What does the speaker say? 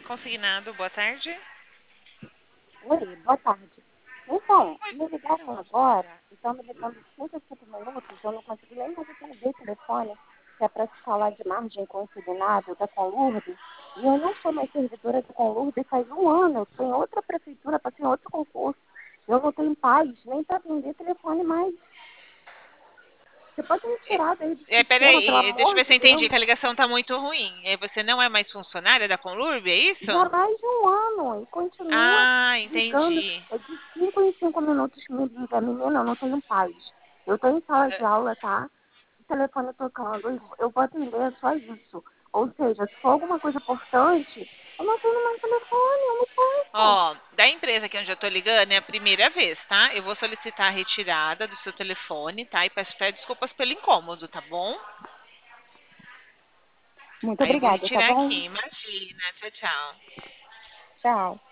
Consignado, boa tarde. Oi, boa tarde. Então, me ligaram agora, estão me ligando 5 minutos, eu não consegui nem mais atender o telefone, que é para se falar de margem consignada da Conlurb, e eu não sou mais servidora da Conlurb faz um ano, eu estou em outra prefeitura, passei em outro concurso, eu não tenho paz nem para atender telefone mais. Você pode me tirar daí do sistema, pelo Peraí, deixa eu amor ver se de eu entendi, Deus? que a ligação tá muito ruim. Você não é mais funcionária da Conlurb, é isso? Já há mais de um ano e continua Ah, ligando. entendi. É de 5 em 5 minutos me liga. Menina, eu não tenho paz. Eu estou em sala de aula, tá? O telefone tocando. Eu vou atender só isso. Ou seja, se for alguma coisa importante, eu não tenho mais telefone, eu não posso. Ó, da empresa aqui onde eu tô ligando é a primeira vez, tá? Eu vou solicitar a retirada do seu telefone, tá? E peço até desculpas pelo incômodo, tá bom? Muito Aí eu vou obrigada, tá retirar bom? aqui. Imagina, tchau, tchau. Tchau.